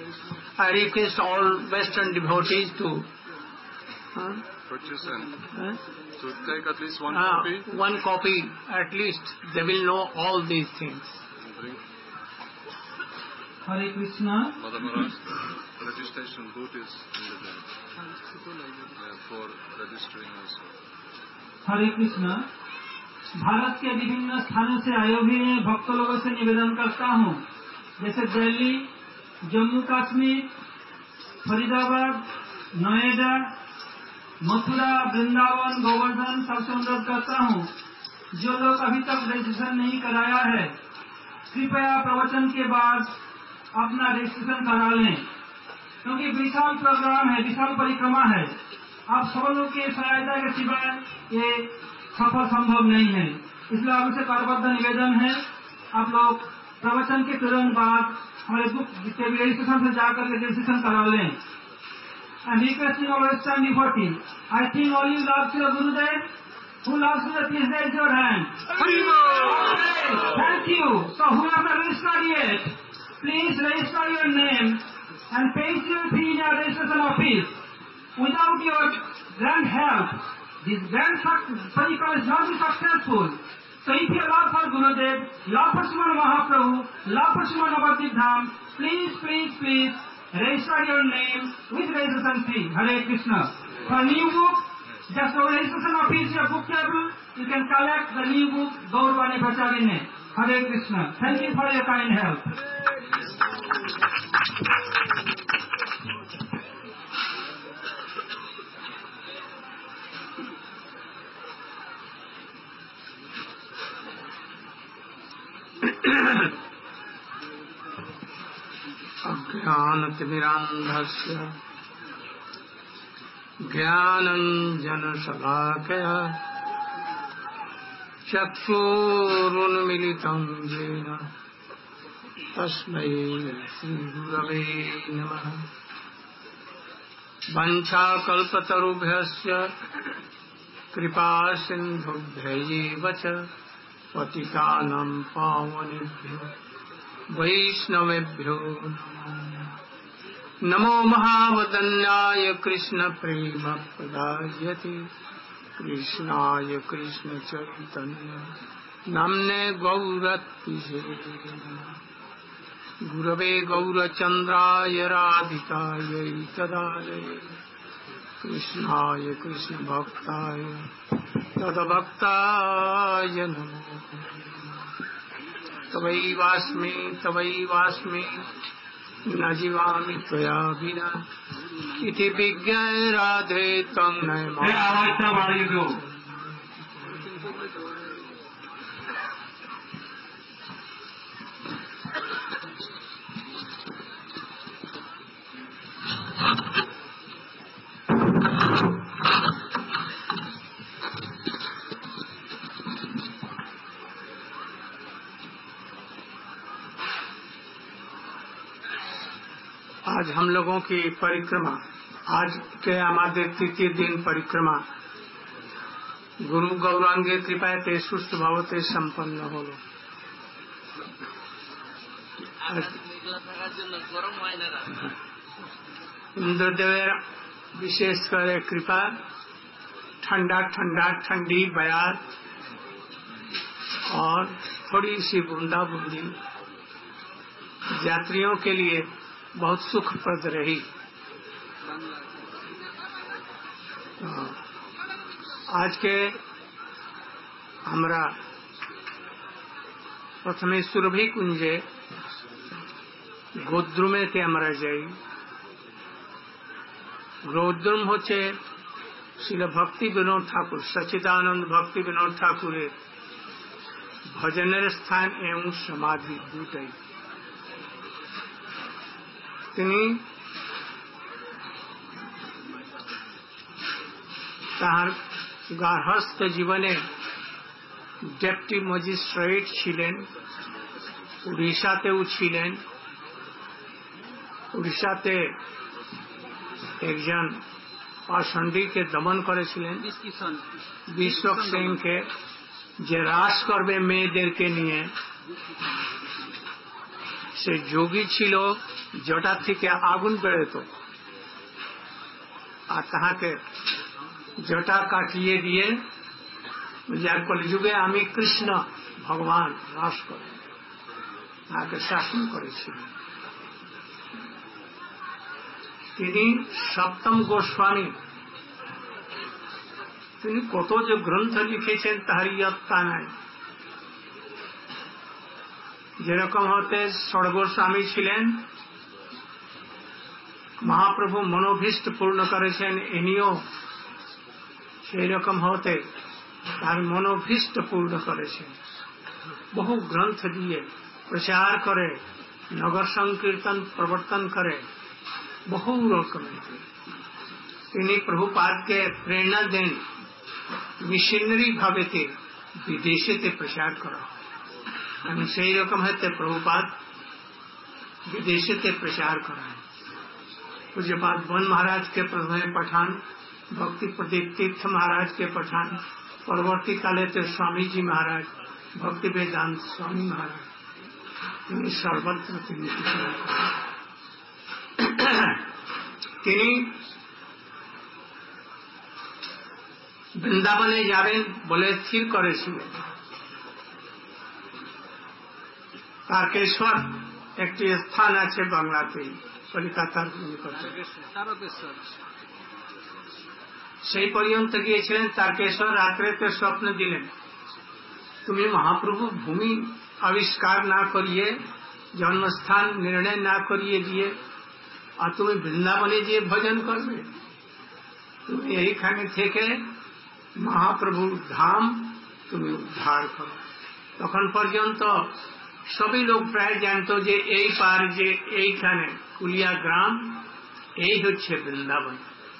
I request all Western devotees to purchase and to take at least one copy. One copy at least. They will know all these things. Hare Krishna. Mother Maharaj, registration booth is in the back for registering also. हरे कृष्णा। भारत के विभिन्न स्थानों से आए हुए भक्त लोगों से निवेदन करता हूँ, जैसे दिल्ली, जम्मू कश्मीर, फरीदाबाद, नोएडा, मथुरा, वृंदावन, गोवर्धन सबसे अनुरोध करता हूँ, जो लोग अभी तक रजिस्ट्रेशन नहीं कराया है, कृपया प्रवचन के बाद अपना रजिस्ट्रेशन करा लें, क्योंकि विशाल प्रोग्राम है, विशाल परिक्रमा है। आप सब लोग की सहायता के सिवाय ये सफल संभव नहीं है। इसलिए आपसे करबद्ध निवेदन है, आप लोग प्रवचन के तुरंत बाद हमारे बुक जितने भी रजिस्ट्रेशन से जाकर के रजिस्ट्रेशन करा लें। And requesting our Western devotee, I think all you love your Gurudev. Who loves Gurudev, please raise your hand. Okay, thank you. So whoever registered yet, please register your name and pay your fee in your registration office. Without your grand help, this grand cycle is not be successful. So if you love for Gurudev, love for Srimad Mahaprabhu, love for Srimad Navadvip Dham, please register your name with registration fee. Hare Krishna. For new book, just go registration office, your book table, you can collect the new book, Gaurvani Pracharine. Hare Krishna. Thank you for your kind help. अज्ञानतिमिरान्धस्य ज्ञानञ्जनशलाकया चक्षुरुन्मिलितं येन तस्मै श्रीगुरवे नमः। वाञ्छाकल्पतरुभ्यश्च कृपासिन्धुभ्यैव च पतितानां पावनेभ्यो वैष्णवेभ्यो नमो महावदन्याय कृष्ण प्रेम प्रदायते कृष्णाय कृष्ण चैतन्य नाम्ने गौरत्पिषे गुरवे गौरचन्द्राय राधिकायै तदालये कृष्णाय कृष्ण भक्ताय तद्भक्ताय नमो तवैवास्मि न जीवामि त्वया विना इति विज्ञाय राधे त्वं नयमामि। आवाज़ बढ़ाइए दो। आज हम लोगों की परिक्रमा, आज के हमारे तृतीय दिन परिक्रमा गुरु गौरांगे कृपाते सुष्ठु भावते संपन्न हलो। इंद्रदेवेर विशेष करे कृपा, ठंडी बयार और थोड़ी सी बूंदा बूंदी यात्रियों के लिए बहुत सुखप्रद रही। आज के हमरा प्रथमे सुरभि कुंजे गोद्रुमे ते हमरा जाई। गोद्रुम होचे श्रील भक्ति विनोद ठाकुर सच्चिदानंद भक्ति विनोद ठाकुर भजनेर स्थान एवं समाधि दुटाई। তিনি তার গার্হস্থ জীবনে ডেপুটি ম্যাজিস্ট্রেট ছিলেন, উড়িষ্যাতেও ছিলেন। উড়িষ্যাতে একজন পাষণ্ডীকে দমন করেছিলেন, বিশ্বক সেনকে, যে রাস করবে মেয়েদেরকে নিয়ে। সে যোগী ছিল, জটা থেকে আগুন বেরোত, আর তাহাকে জটা কাটিয়ে দিয়ে যার কলিযুগে আমি কৃষ্ণ ভগবান বাস করে তাকে শাসন করেছিলেন। তিনি সপ্তম গোস্বামী, তিনি কত যে গ্রন্থ লিখেছেন তাহার ইয়ত্তা নাই। যেরকম হতে ষড়গোস্বামী ছিলেন, মহাপ্রভু মনোভীষ্ট পূর্ণ করেছেন, ইনিও সেই রকম হতে তার মনোভীষ্ট পূর্ণ করেছেন। বহু গ্রন্থ দিয়ে প্রচার করে, নগর সংকীর্তন প্রবর্তন করে, বহু রকমের। তিনি প্রভুপাদকে প্রেরণা দেন মিশনারি ভাবেতে বিদেশেতে প্রচার করা হয়, এবং সেই রকম হতে প্রভুপাদ विदेशे प्रचार कराए। पूज्यपाद वन महाराज के प्रथम पठान, भक्ति प्रदीप तीर्थ महाराज के पठान, परवर्ती काले तो स्वामी जी महाराज, भक्ति वेदांत स्वामी महाराज, তিনি সর্বত্র তিনি বৃন্দাবনে যাবেন বলে স্থির করেছিলেন। তারকেশ্বর একটি স্থান আছে বাংলাতে, কলিকাতার নিকটে, সেই পর্যন্ত গিয়েছিলেন। তারকেশ্বর রাত্রেতে স্বপ্ন দিলেন, তুমি মহাপ্রভু ভূমি আবিষ্কার না করিয়ে, জন্মস্থান নির্ণয় না করিয়ে দিয়ে, আর তুমি বৃন্দাবনে গিয়ে ভজন করবে, তুমি এইখানে থেকে মহাপ্রভুর ধাম তুমি উদ্ধার করো। তখন পর্যন্ত সবই লোক প্রায় জানতো যে এই পার, যে এইখানে কুলিয়া গ্রাম, এই হচ্ছে বৃন্দাবন,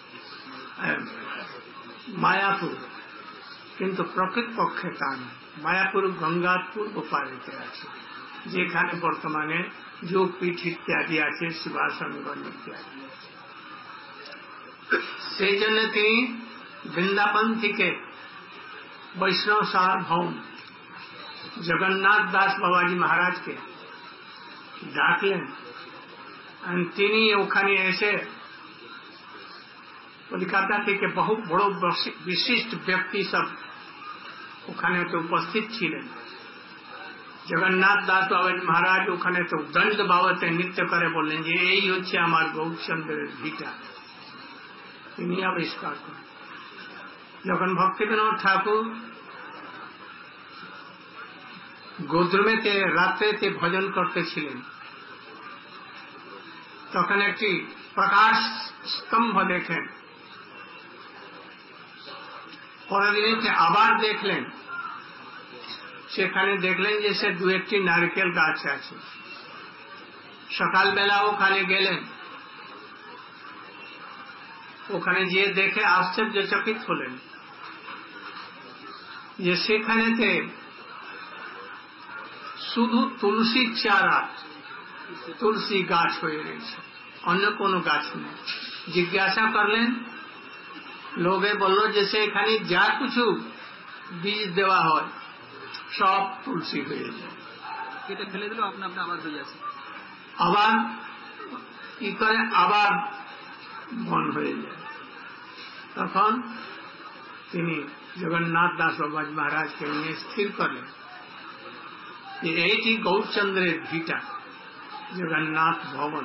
মায়াপুর। কিন্তু প্রকৃত পক্ষে তা নয়। মায়াপুর গঙ্গার পূর্ব পারেতে আছে, যেখানে বর্তমানে যোগপীঠ ইত্যাদি আছে, শিবাসনগণ ইত্যাদি। সেই জন্য তিনি বৃন্দাবন থেকে বৈষ্ণব সার্বভৌম জগন্নাথ দাস বাবাজি মহারাজকে ডাকলেন। তিনি ওখানে এসে কলকাতা থেকে বহু বড় বিশিষ্ট ব্যক্তি সব ওখানে তো উপস্থিত ছিলেন। জগন্নাথ দাস বাবাজি মহারাজ ওখানে তো দণ্ড বাবতে নৃত্য করে বললেন যে এই হচ্ছে আমার গৌরচন্দ্রের ভিটা, তিনি আবিষ্কার করেন। যখন ভক্তিবিনোদ ঠাকুর গোদ্রমেতে রাত্রেতে ভজন করতেছিলেন, তখন একটি প্রকাশ স্তম্ভ দেখেন। পরের দিনে আবার দেখলেন, সেখানে দেখলেন যে সে দু একটি নারকেল গাছ আছে। সকালবেলা ওখানে গেলেন, ওখানে গিয়ে দেখে আশ্চর্যচকিত হলেন যে সেখানেতে শুধু তুলসী চারা, তুলসী গাছ হয়ে রয়েছে, অন্য কোনো গাছ নেই। জিজ্ঞাসা করলেন, লোকে বলল যে সেখানে যা কিছু বীজ দেওয়া হয় সব তুলসী হয়ে যায়, কেটে ফেলে দিল আপনা আপনা আবার হয়ে যাচ্ছে, আবার কি করে আবার বন হয়ে যায়। তখন তিনি জগন্নাথ দাস বাবাজি মহারাজকে নিয়ে স্থির করলেন যে এইটি গৌরচন্দ্রের ভিটা, জগন্নাথ ভবন।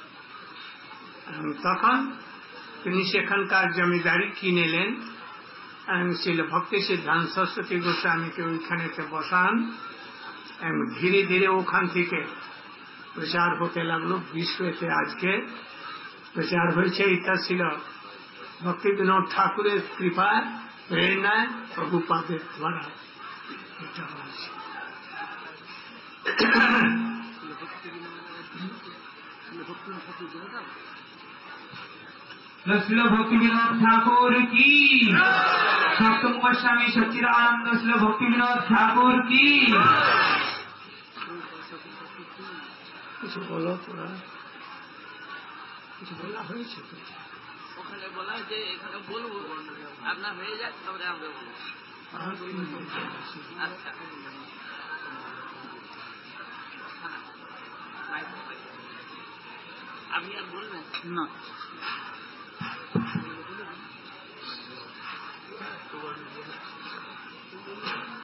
তখন তিনি সেখানকার জমিদারি কিনেলেন, ছিল ভক্তি সিদ্ধান্ত সরস্বতী গোস্বামীকে ওইখানেতে বসান, এবং ধীরে ধীরে ওখান থেকে প্রচার হতে লাগলো। বিশ্বতে আজকে প্রচার হয়েছে। এটা ছিল ভক্তি বিনোদ ঠাকুরের কৃপায়, প্রেরণায়, প্রভুপাদের দ্বারা এটা হয়েছে। श्रील भक्ति विनोद ठाकुर की, सप्तम गोस्वामी सच्चिदानंद श्रील भक्ति विनोद ठाकुर की। কিছু বলো তোরা, কিছু বলা হয়েছে তো? ওখানে বলা যে এখানে বলবো, আপনার হয়ে যাক তারপরে আমরা বলবো। আচ্ছা, আপনি আর বলবেন না